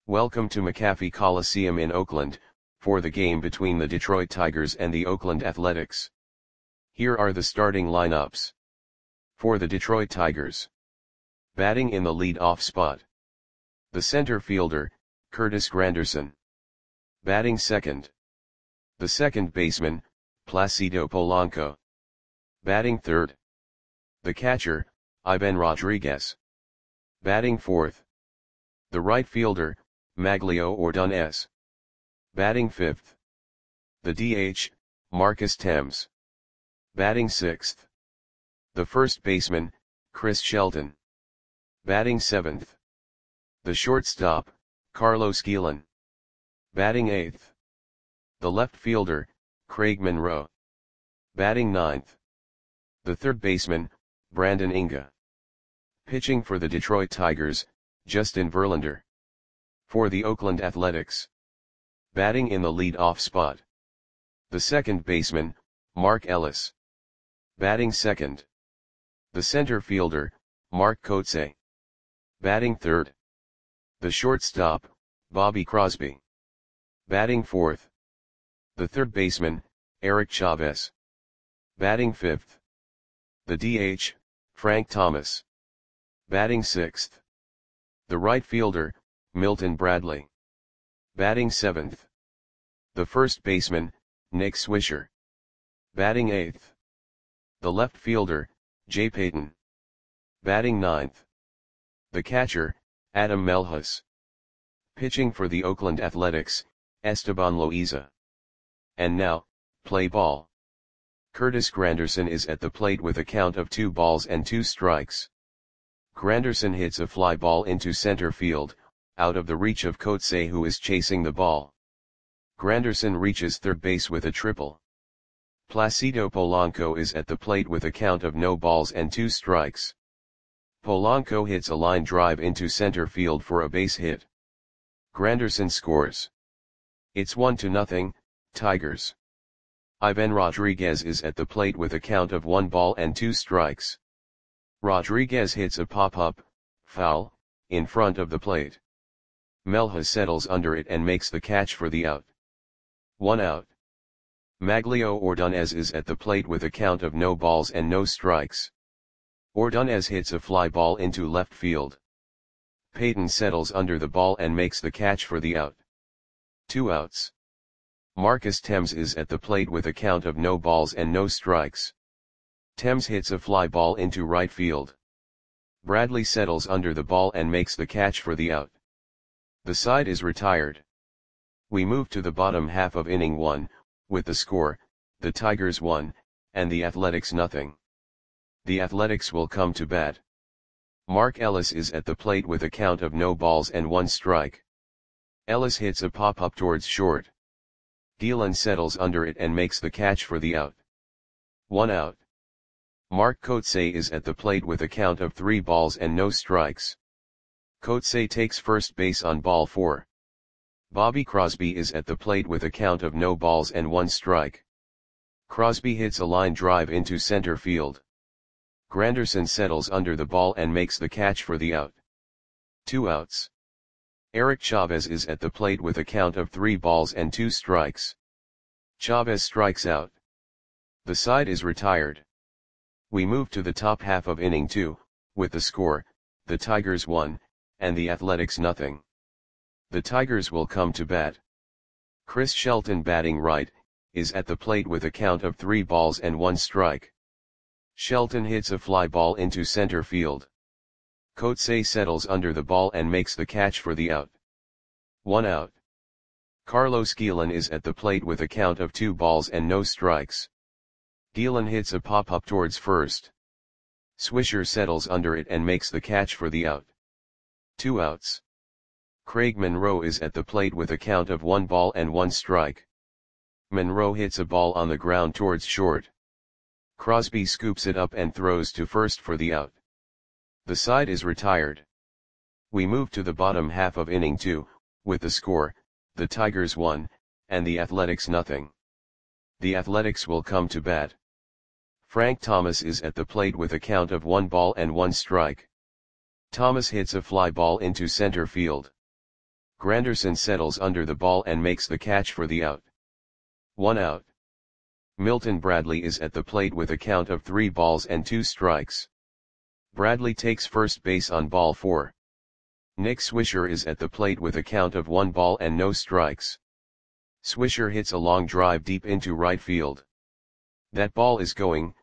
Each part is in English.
Welcome to McAfee Coliseum in Oakland, for the game between the Detroit Tigers and the Oakland Athletics. Here are the starting lineups. For the Detroit Tigers. Batting in the lead-off spot. The center fielder, Curtis Granderson. Batting second. The second baseman, Placido Polanco. Batting third. The catcher, Ivan Rodriguez. Batting fourth. The right fielder, Maglio Ordonez. Batting fifth. The DH, Marcus Thames. Batting sixth. The first baseman, Chris Shelton. Batting seventh. The shortstop, Carlos Guillen. Batting eighth. The left fielder, Craig Monroe. Batting ninth. The third baseman, Brandon Inga. Pitching for the Detroit Tigers, Justin Verlander. For the Oakland Athletics. Batting in the lead-off spot. The second baseman, Mark Ellis. Batting second. The center fielder, Mark Kotsay. Batting third. The shortstop, Bobby Crosby. Batting fourth. The third baseman, Eric Chavez. Batting fifth. The DH, Frank Thomas. Batting sixth. The right fielder, Milton Bradley. Batting seventh. The first baseman, Nick Swisher. Batting eighth. The left fielder, Jay Payton. Batting ninth. The catcher, Adam Melhus. Pitching for the Oakland Athletics, Esteban Loaiza. And now, play ball. Curtis Granderson is at the plate with a count of 2 balls and 2 strikes. Granderson hits a fly ball into center field, out of the reach of Kotsay, who is chasing the ball. Granderson reaches third base with a triple. Placido Polanco is at the plate with a count of no balls and 2 strikes. Polanco hits a line drive into center field for a base hit. Granderson scores. It's 1-0, Tigers. Ivan Rodriguez is at the plate with a count of 1 ball and 2 strikes. Rodriguez hits a pop-up, foul, in front of the plate. Melhus settles under it and makes the catch for the out. 1 out. Maglio Ordonez is at the plate with a count of no balls and no strikes. Ordonez hits a fly ball into left field. Payton settles under the ball and makes the catch for the out. 2 outs. Marcus Thames is at the plate with a count of no balls and no strikes. Thames hits a fly ball into right field. Bradley settles under the ball and makes the catch for the out. The side is retired. We move to the bottom half of inning 1, with the score, the Tigers 1, and the Athletics 0. The Athletics will come to bat. Mark Ellis is at the plate with a count of no balls and 1 strike. Ellis hits a pop-up towards short. Guillen settles under it and makes the catch for the out. 1 out. Mark Kotsay is at the plate with a count of 3 balls and no strikes. Kotsay takes first base on ball 4. Bobby Crosby is at the plate with a count of no balls and 1 strike. Crosby hits a line drive into center field. Granderson settles under the ball and makes the catch for the out. 2 outs. Eric Chavez is at the plate with a count of 3 balls and 2 strikes. Chavez strikes out. The side is retired. We move to the top half of inning 2, with the score, the Tigers 1, and the Athletics 0. The Tigers will come to bat. Chris Shelton, batting right, is at the plate with a count of 3 balls and 1 strike. Shelton hits a fly ball into center field. Kotsay settles under the ball and makes the catch for the out. 1 out. Carlos Guillen is at the plate with a count of 2 balls and no strikes. Guillen hits a pop-up towards first. Swisher settles under it and makes the catch for the out. 2 outs. Craig Monroe is at the plate with a count of 1 ball and 1 strike. Monroe hits a ball on the ground towards short. Crosby scoops it up and throws to first for the out. The side is retired. We move to the bottom half of inning 2, with the score, the Tigers 1, and the Athletics 0. The Athletics will come to bat. Frank Thomas is at the plate with a count of 1 ball and 1 strike. Thomas hits a fly ball into center field. Granderson settles under the ball and makes the catch for the out. 1 out. Milton Bradley is at the plate with a count of 3 balls and 2 strikes. Bradley takes first base on ball 4. Nick Swisher is at the plate with a count of 1 ball and no strikes. Swisher hits a long drive deep into right field. That ball is gone.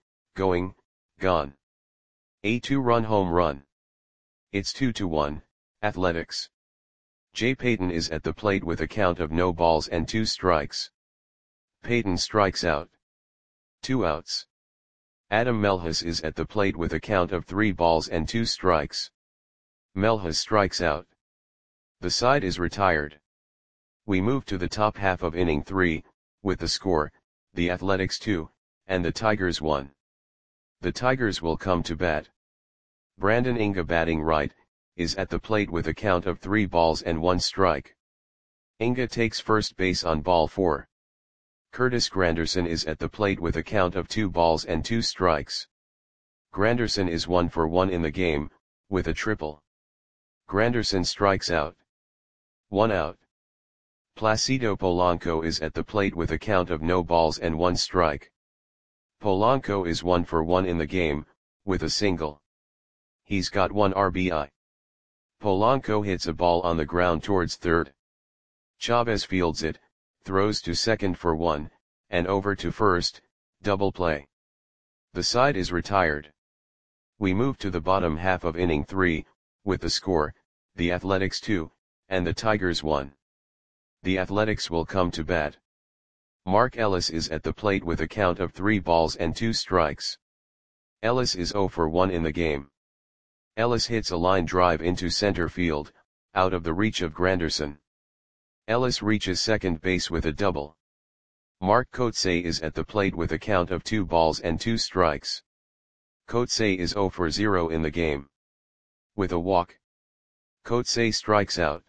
A 2-run home run. It's 2-1, Athletics. Jay Payton is at the plate with a count of no balls and 2 strikes. Payton strikes out. 2 outs. Adam Melhus is at the plate with a count of 3 balls and 2 strikes. Melhus strikes out. The side is retired. We move to the top half of inning 3, with the score, the Athletics 2, and the Tigers 1. The Tigers will come to bat. Brandon Inga, batting right, is at the plate with a count of 3 balls and 1 strike. Inga takes first base on ball 4. Curtis Granderson is at the plate with a count of 2 balls and 2 strikes. Granderson is 1 for 1 in the game, with a triple. Granderson strikes out. 1 out. Placido Polanco is at the plate with a count of no balls and 1 strike. Polanco is 1 for 1 in the game, with a single. He's got 1 RBI. Polanco hits a ball on the ground towards third. Chavez fields it, throws to second for 1, and over to first, double play. The side is retired. We move to the bottom half of inning 3, with the score, the Athletics 2, and the Tigers 1. The Athletics will come to bat. Mark Ellis is at the plate with a count of 3 balls and 2 strikes. Ellis is 0 for 1 in the game. Ellis hits a line drive into center field, out of the reach of Granderson. Ellis reaches second base with a double. Mark Kotsay is at the plate with a count of 2 balls and 2 strikes. Kotsay is 0 for 0 in the game. With a walk, Kotsay strikes out.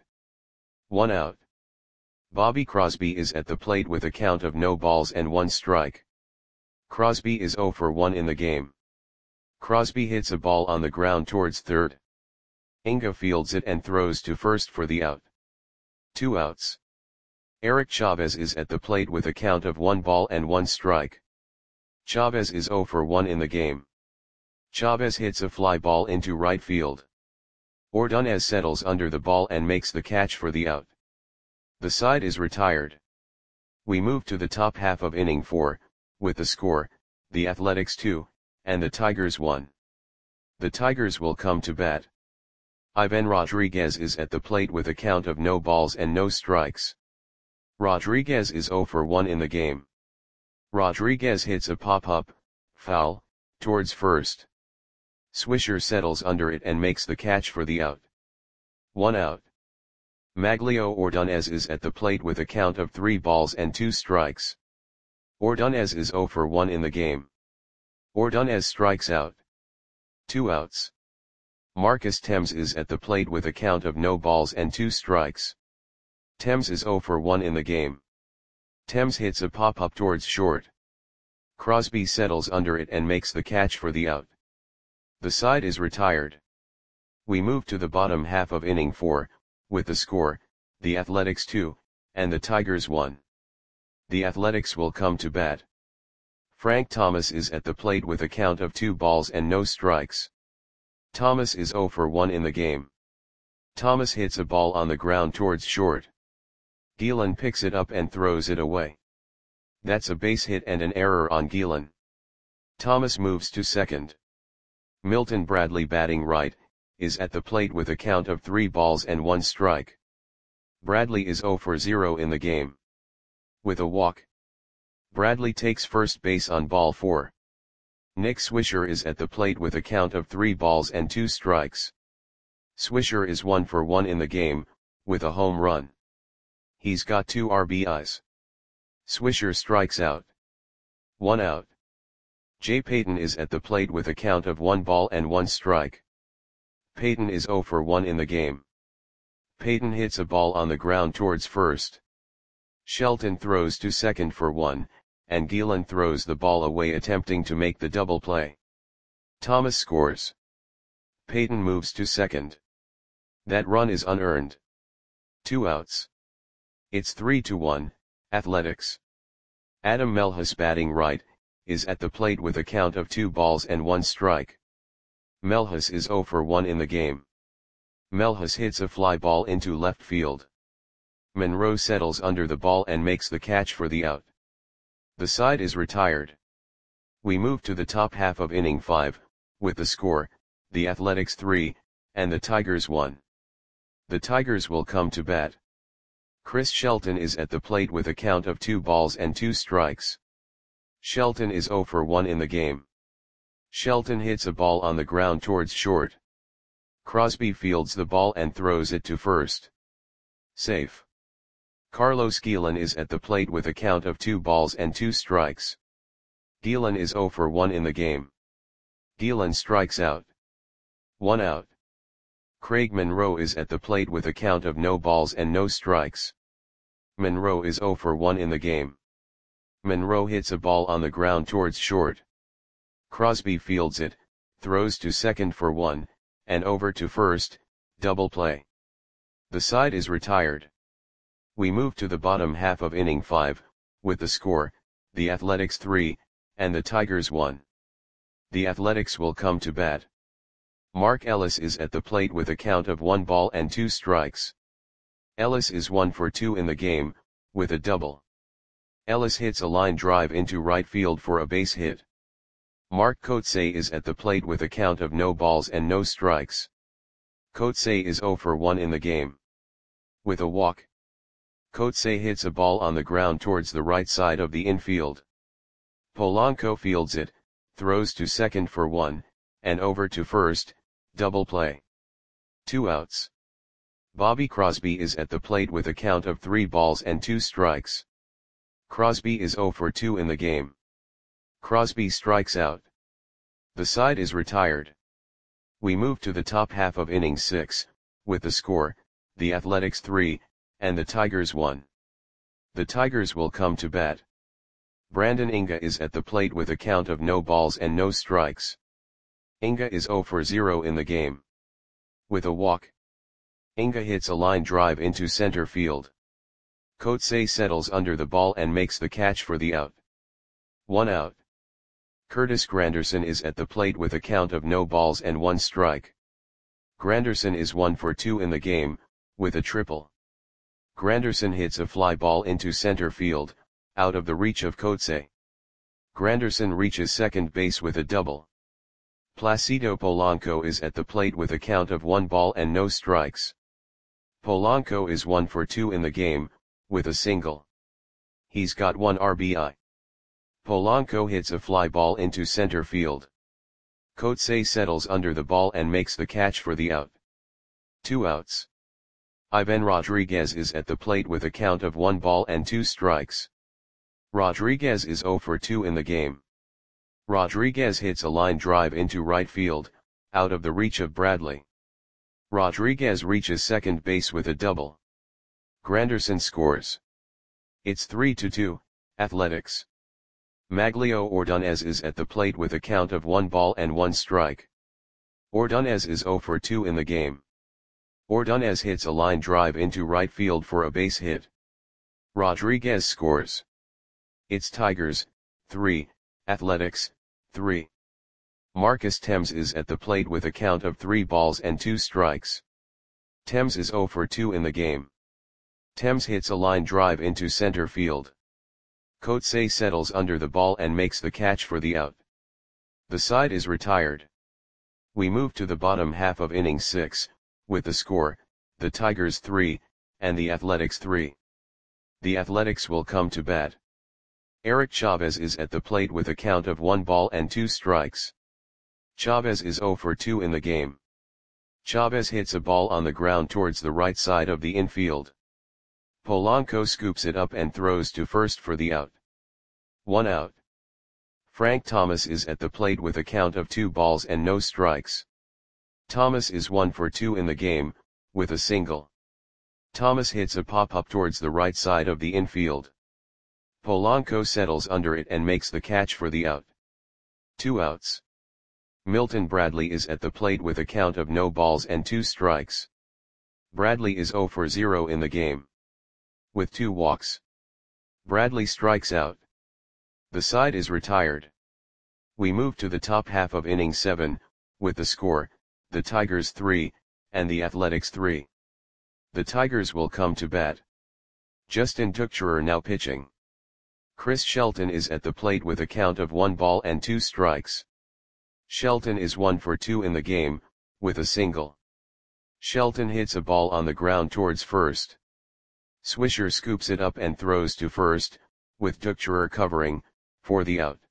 1 out. Bobby Crosby is at the plate with a count of no balls and 1 strike. Crosby is 0 for 1 in the game. Crosby hits a ball on the ground towards third. Inga fields it and throws to first for the out. 2 outs. Eric Chavez is at the plate with a count of 1 ball and 1 strike. Chavez is 0 for 1 in the game. Chavez hits a fly ball into right field. Ordonez settles under the ball and makes the catch for the out. The side is retired. We move to the top half of inning 4, with the score, the Athletics 2, and the Tigers 1. The Tigers will come to bat. Ivan Rodriguez is at the plate with a count of no balls and no strikes. Rodriguez is 0 for 1 in the game. Rodriguez hits a pop-up, foul, towards first. Swisher settles under it and makes the catch for the out. 1 out. Maglio Ordonez is at the plate with a count of 3 balls and 2 strikes. Ordonez is 0 for 1 in the game. Ordonez strikes out. 2 outs. Marcus Thames is at the plate with a count of no balls and 2 strikes. Thames is 0 for 1 in the game. Thames hits a pop-up towards short. Crosby settles under it and makes the catch for the out. The side is retired. We move to the bottom half of inning 4, with the score, the Athletics 2, and the Tigers 1. The Athletics will come to bat. Frank Thomas is at the plate with a count of 2 balls and no strikes. Thomas is 0 for 1 in the game. Thomas hits a ball on the ground towards short. Gielan picks it up and throws it away. That's a base hit and an error on Gielan. Thomas moves to second. Milton Bradley, batting right, is at the plate with a count of 3 balls and 1 strike. Bradley is 0 for 0 in the game. With a walk, Bradley takes first base on ball 4. Nick Swisher is at the plate with a count of 3 balls and 2 strikes. Swisher is 1 for 1 in the game, with a home run. He's got 2 RBIs. Swisher strikes out. 1 out. Jay Payton is at the plate with a count of 1 ball and 1 strike. Payton is 0 for 1 in the game. Payton hits a ball on the ground towards first. Shelton throws to second for 1, and Gielan throws the ball away attempting to make the double play. Thomas scores. Payton moves to second. That run is unearned. 2 outs. It's 3-1, Athletics. Adam Melhus, batting right, is at the plate with a count of 2 balls and 1 strike. Melhus is 0 for 1 in the game. Melhus hits a fly ball into left field. Monroe settles under the ball and makes the catch for the out. The side is retired. We move to the top half of inning 5, with the score, the Athletics 3, and the Tigers 1. The Tigers will come to bat. Chris Shelton is at the plate with a count of 2 balls and 2 strikes. Shelton is 0 for 1 in the game. Shelton hits a ball on the ground towards short. Crosby fields the ball and throws it to first. Safe. Carlos Guillen is at the plate with a count of 2 balls and 2 strikes. Guillen is 0 for 1 in the game. Guillen strikes out. 1 out. Craig Monroe is at the plate with a count of no balls and no strikes. Monroe is 0 for 1 in the game. Monroe hits a ball on the ground towards short. Crosby fields it, throws to second for 1, and over to first, double play. The side is retired. We move to the bottom half of inning 5, with the score, the Athletics 3, and the Tigers 1. The Athletics will come to bat. Mark Ellis is at the plate with a count of 1 ball and 2 strikes. Ellis is 1 for 2 in the game, with a double. Ellis hits a line drive into right field for a base hit. Mark Kotsay is at the plate with a count of no balls and no strikes. Kotsay is 0 for 1 in the game. With a walk. Kotsay hits a ball on the ground towards the right side of the infield. Polanco fields it, throws to second for 1, and over to first, double play. 2 outs. Bobby Crosby is at the plate with a count of 3 balls and 2 strikes. Crosby is 0 for 2 in the game. Crosby strikes out. The side is retired. We move to the top half of inning 6, with the score, the Athletics 3, and the Tigers 1. The Tigers will come to bat. Brandon Inga is at the plate with a count of no balls and no strikes. Inga is 0 for 0 in the game. With a walk. Inga hits a line drive into center field. Kotsay settles under the ball and makes the catch for the out. 1 out. Curtis Granderson is at the plate with a count of no balls and 1 strike. Granderson is 1 for 2 in the game, with a triple. Granderson hits a fly ball into center field, out of the reach of Kotsay. Granderson reaches second base with a double. Placido Polanco is at the plate with a count of 1 ball and no strikes. Polanco is 1 for 2 in the game, with a single. He's got 1 RBI. Polanco hits a fly ball into center field. Kotsay settles under the ball and makes the catch for the out. 2 outs. Ivan Rodriguez is at the plate with a count of 1 ball and 2 strikes. Rodriguez is 0 for 2 in the game. Rodriguez hits a line drive into right field, out of the reach of Bradley. Rodriguez reaches second base with a double. Granderson scores. It's 3-2, Athletics. Maglio Ordonez is at the plate with a count of 1 ball and 1 strike. Ordonez is 0 for 2 in the game. Ordonez hits a line drive into right field for a base hit. Rodriguez scores. It's Tigers, 3, Athletics, 3. Marcus Thames is at the plate with a count of 3 balls and 2 strikes. Thames is 0 for 2 in the game. Thames hits a line drive into center field. Kotsay settles under the ball and makes the catch for the out. The side is retired. We move to the bottom half of inning 6, with the score, the Tigers 3, and the Athletics 3. The Athletics will come to bat. Eric Chavez is at the plate with a count of 1 ball and 2 strikes. Chavez is 0 for 2 in the game. Chavez hits a ball on the ground towards the right side of the infield. Polanco scoops it up and throws to first for the out. 1 out. Frank Thomas is at the plate with a count of 2 balls and no strikes. Thomas is 1 for 2 in the game, with a single. Thomas hits a pop-up towards the right side of the infield. Polanco settles under it and makes the catch for the out. 2 outs. Milton Bradley is at the plate with a count of no balls and 2 strikes. Bradley is 0 for 0 in the game. With 2 walks. Bradley strikes out. The side is retired. We move to the top half of inning 7, with the score, the Tigers 3, and the Athletics 3. The Tigers will come to bat. Justin Tuchscherer now pitching. Chris Shelton is at the plate with a count of 1 ball and 2 strikes. Shelton is 1 for 2 in the game, with a single. Shelton hits a ball on the ground towards first. Swisher scoops it up and throws to first, with Tuchscherer covering, for the out.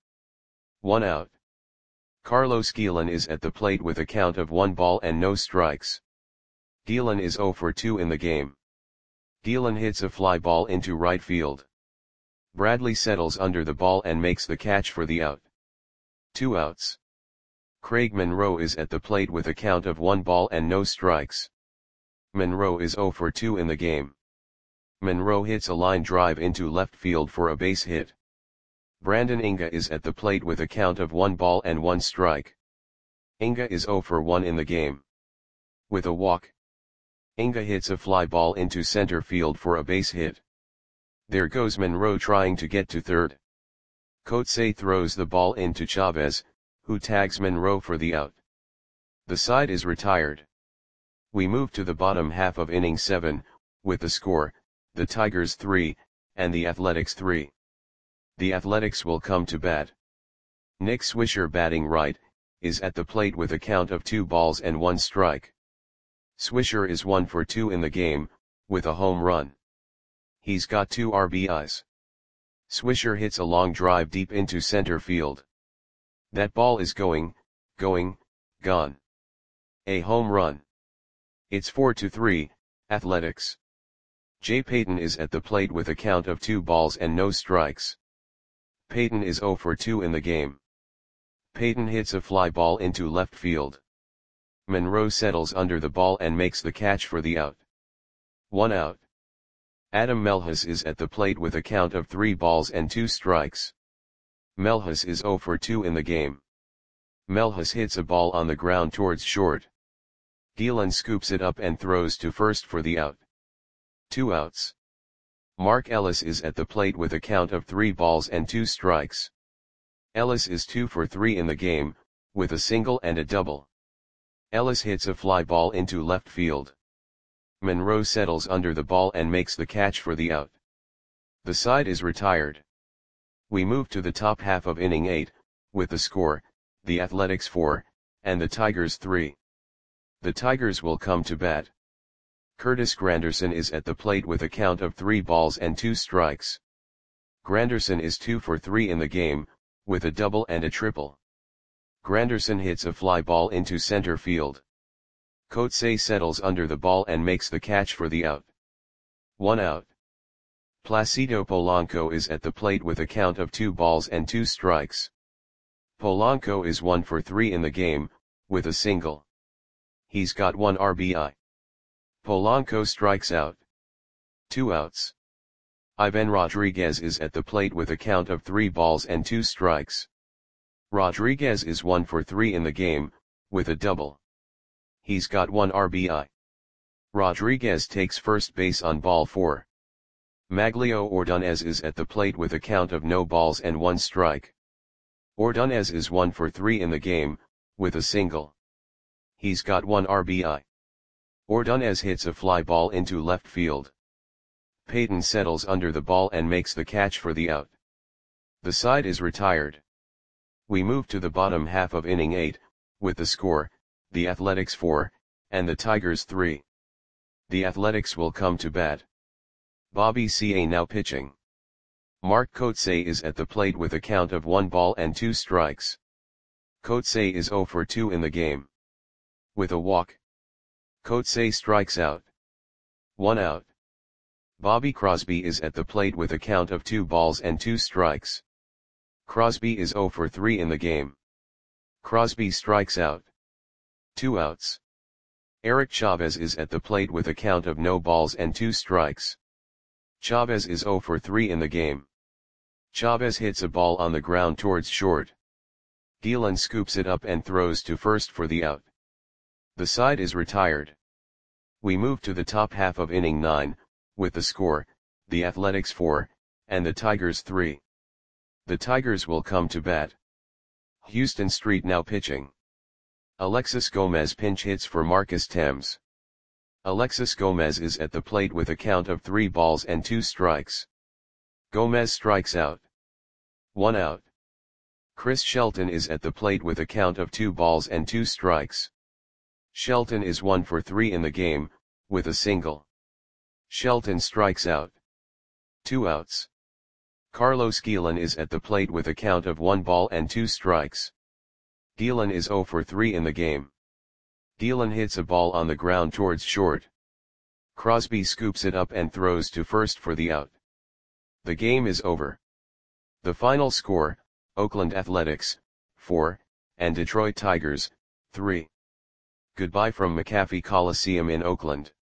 1 out. Carlos Guillen is at the plate with a count of 1 ball and no strikes. Guillen is 0 for 2 in the game. Guillen hits a fly ball into right field. Bradley settles under the ball and makes the catch for the out. 2 outs. Craig Monroe is at the plate with a count of 1 ball and no strikes. Monroe is 0 for 2 in the game. Monroe hits a line drive into left field for a base hit. Brandon Inga is at the plate with a count of 1 ball and 1 strike. Inga is 0 for 1 in the game. With a walk. Inga hits a fly ball into center field for a base hit. There goes Monroe trying to get to third. Coetzee throws the ball into Chavez, who tags Monroe for the out. The side is retired. We move to the bottom half of inning 7, with the score, the Tigers 3, and the Athletics 3. The Athletics will come to bat. Nick Swisher, batting right, is at the plate with a count of 2 balls and 1 strike. Swisher is 1 for 2 in the game, with a home run. He's got 2 RBIs. Swisher hits a long drive deep into center field. That ball is going, gone. A home run. It's 4-3, Athletics. Jay Payton is at the plate with a count of 2 balls and no strikes. Payton is 0 for 2 in the game. Payton hits a fly ball into left field. Monroe settles under the ball and makes the catch for the out. 1 out. Adam Melhus is at the plate with a count of 3 balls and 2 strikes. Melhus is 0 for 2 in the game. Melhus hits a ball on the ground towards short. Guillen scoops it up and throws to first for the out. 2 outs. Mark Ellis is at the plate with a count of 3 balls and 2 strikes. Ellis is 2 for 3 in the game, with a single and a double. Ellis hits a fly ball into left field. Monroe settles under the ball and makes the catch for the out. The side is retired. We move to the top half of inning 8, with the score, the Athletics 4, and the Tigers 3. The Tigers will come to bat. Curtis Granderson is at the plate with a count of 3 balls and 2 strikes. Granderson is 2 for 3 in the game, with a double and a triple. Granderson hits a fly ball into center field. Coetzee settles under the ball and makes the catch for the out. 1 out. Placido Polanco is at the plate with a count of 2 balls and 2 strikes. Polanco is 1 for 3 in the game, with a single. He's got 1 RBI. Polanco strikes out. 2 outs. Ivan Rodriguez is at the plate with a count of 3 balls and 2 strikes. Rodriguez is 1 for 3 in the game, with a double. He's got 1 RBI. Rodriguez takes first base on ball 4. Maglio Ordonez is at the plate with a count of no balls and 1 strike. Ordonez is 1 for 3 in the game, with a single. He's got 1 RBI. Ordonez hits a fly ball into left field. Payton settles under the ball and makes the catch for the out. The side is retired. We move to the bottom half of inning 8, with the score, the Athletics 4, and the Tigers 3. The Athletics will come to bat. Bobby Ca now pitching. Mark Coetzee is at the plate with a count of 1 ball and 2 strikes. Coetzee is 0 for 2 in the game. With a walk. Coetzee strikes out. 1 out. Bobby Crosby is at the plate with a count of 2 balls and 2 strikes. Crosby is 0 for 3 in the game. Crosby strikes out. 2 outs. Eric Chavez is at the plate with a count of no balls and 2 strikes. Chavez is 0 for 3 in the game. Chavez hits a ball on the ground towards short. Guillen scoops it up and throws to first for the out. The side is retired. We move to the top half of inning 9, with the score, the Athletics 4, and the Tigers 3. The Tigers will come to bat. Houston Street now pitching. Alexis Gomez pinch hits for Marcus Thames. Alexis Gomez is at the plate with a count of 3 balls and 2 strikes. Gomez strikes out. 1 out. Chris Shelton is at the plate with a count of 2 balls and 2 strikes. Shelton is 1 for 3 in the game, with a single. Shelton strikes out. 2 outs. Carlos Guillen is at the plate with a count of 1 ball and 2 strikes. Guillen is 0 for 3 in the game. Guillen hits a ball on the ground towards short. Crosby scoops it up and throws to first for the out. The game is over. The final score, Oakland Athletics, 4, and Detroit Tigers, 3. Goodbye from McAfee Coliseum in Oakland.